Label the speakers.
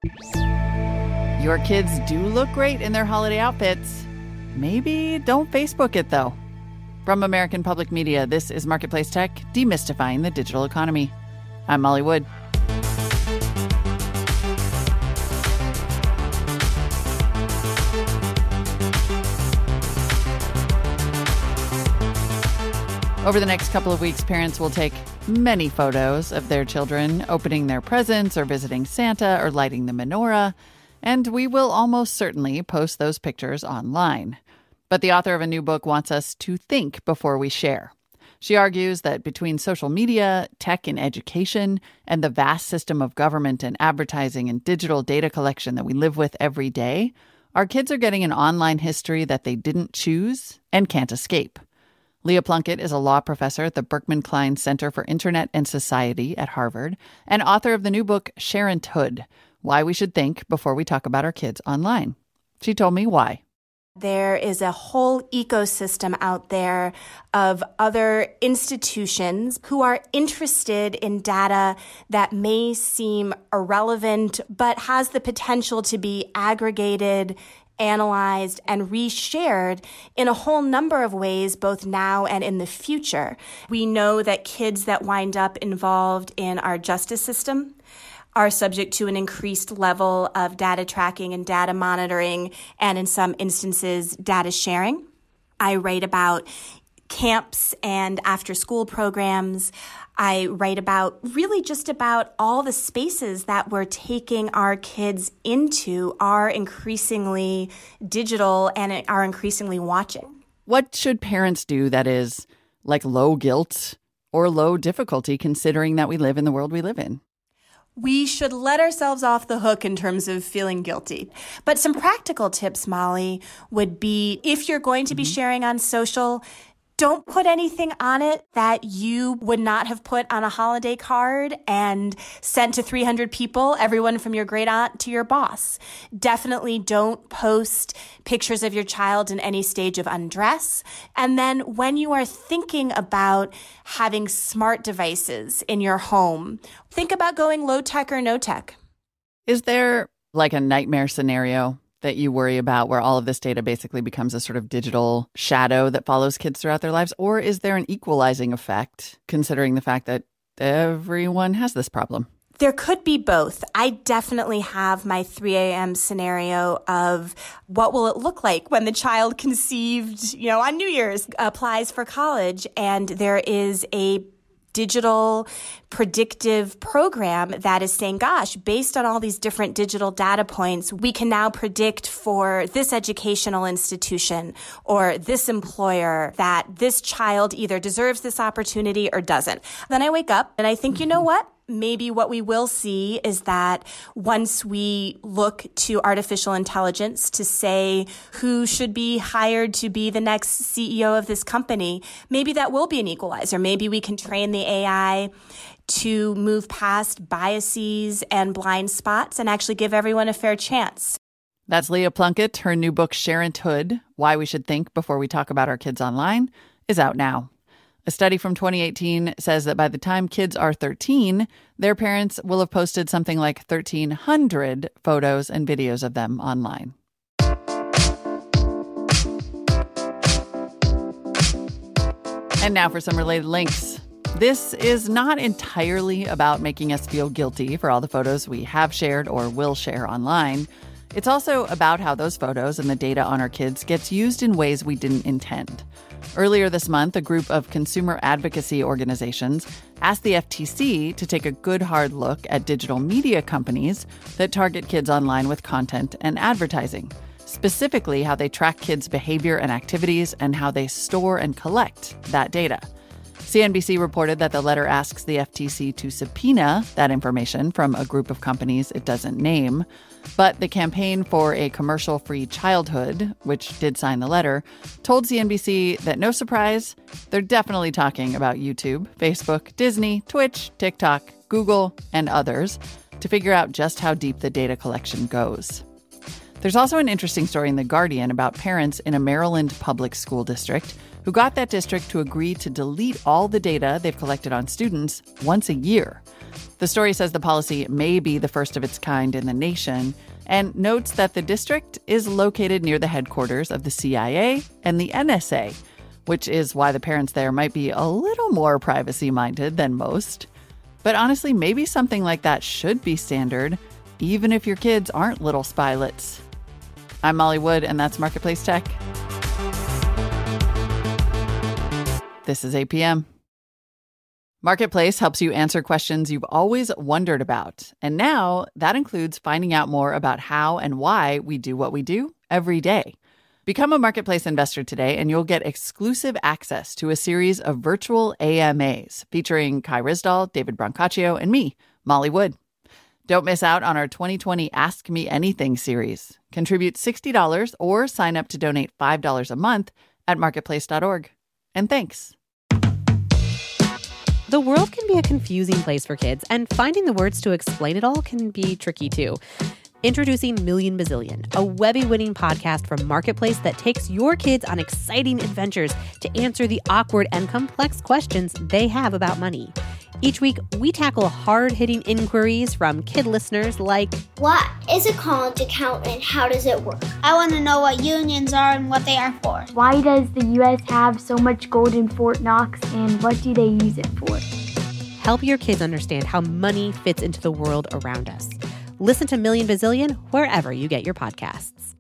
Speaker 1: Your kids do look great in their holiday outfits. Maybe don't Facebook it, though. From American Public Media, this is Marketplace Tech, demystifying the digital economy. I'm Molly Wood. Over the next couple of weeks, parents will take many photos of their children opening their presents or visiting Santa or lighting the menorah, and we will almost certainly post those pictures online. But the author of a new book wants us to think before we share. She argues that between social media, tech and education, and the vast system of government and advertising and digital data collection that we live with every day, our kids are getting an online history that they didn't choose and can't escape. Leah Plunkett is a law professor at the Berkman Klein Center for Internet and Society at Harvard and author of the new book, Sharenthood: Why We Should Think Before We Talk About Our Kids Online. She told me why.
Speaker 2: There is a whole ecosystem out there of other institutions who are interested in data that may seem irrelevant, but has the potential to be aggregated, analyzed, and reshared in a whole number of ways, both now and in the future. We know that kids that wind up involved in our justice system are subject to an increased level of data tracking and data monitoring, and in some instances, data sharing. I write about camps and after-school programs. I write about really just about all the spaces that we're taking our kids into are increasingly digital and are increasingly watching.
Speaker 1: What should parents do that is like low guilt or low difficulty, considering that we live in the world we live in?
Speaker 2: We should let ourselves off the hook in terms of feeling guilty. But some practical tips, Molly, would be if you're going to be sharing on social, don't put anything on it that you would not have put on a holiday card and sent to 300 people, everyone from your great aunt to your boss. Definitely don't post pictures of your child in any stage of undress. And then when you are thinking about having smart devices in your home, think about going low tech or no tech.
Speaker 1: Is there like a nightmare scenario that you worry about where all of this data basically becomes a sort of digital shadow that follows kids throughout their lives? Or is there an equalizing effect, considering the fact that everyone has this problem?
Speaker 2: There could be both. I definitely have my 3 a.m. scenario of what will it look like when the child conceived, on New Year's applies for college, and there is a digital predictive program that is saying, gosh, based on all these different digital data points, we can now predict for this educational institution or this employer that this child either deserves this opportunity or doesn't. Then I wake up and I think, you know what? Maybe what we will see is that once we look to artificial intelligence to say who should be hired to be the next CEO of this company, maybe that will be an equalizer. Maybe we can train the AI to move past biases and blind spots and actually give everyone a fair chance.
Speaker 1: That's Leah Plunkett. Her new book, Sharenthood: Why We Should Think Before We Talk About Our Kids Online, is out now. A study from 2018 says that by the time kids are 13, their parents will have posted something like 1,300 photos and videos of them online. And now for some related links. This is not entirely about making us feel guilty for all the photos we have shared or will share online. It's also about how those photos and the data on our kids gets used in ways we didn't intend. Earlier this month, a group of consumer advocacy organizations asked the FTC to take a good hard look at digital media companies that target kids online with content and advertising, specifically how they track kids' behavior and activities and how they store and collect that data. CNBC reported that the letter asks the FTC to subpoena that information from a group of companies it doesn't name. But the Campaign for a Commercial-Free Childhood, which did sign the letter, told CNBC that, no surprise, they're definitely talking about YouTube, Facebook, Disney, Twitch, TikTok, Google, and others to figure out just how deep the data collection goes. There's also an interesting story in The Guardian about parents in a Maryland public school district who got that district to agree to delete all the data they've collected on students once a year. The story says the policy may be the first of its kind in the nation and notes that the district is located near the headquarters of the CIA and the NSA, which is why the parents there might be a little more privacy-minded than most. But honestly, maybe something like that should be standard, even if your kids aren't little spylets. I'm Molly Wood, and that's Marketplace Tech. This is APM. Marketplace helps you answer questions you've always wondered about. And now that includes finding out more about how and why we do what we do every day. Become a Marketplace investor today, and you'll get exclusive access to a series of virtual AMAs featuring Kai Ryssdal, David Brancaccio, and me, Molly Wood. Don't miss out on our 2020 Ask Me Anything series. Contribute $60 or sign up to donate $5 a month at marketplace.org. And thanks.
Speaker 3: The world can be a confusing place for kids, and finding the words to explain it all can be tricky too. Introducing Million Bazillion, a Webby-winning podcast from Marketplace that takes your kids on exciting adventures to answer the awkward and complex questions they have about money. Each week, we tackle hard-hitting inquiries from kid listeners like,
Speaker 4: what is a college account and how does it work? I want to know what unions are and what they are for.
Speaker 5: Why does the U.S. have so much gold in Fort Knox, and what do they use it for?
Speaker 3: Help your kids understand how money fits into the world around us. Listen to Million Bazillion wherever you get your podcasts.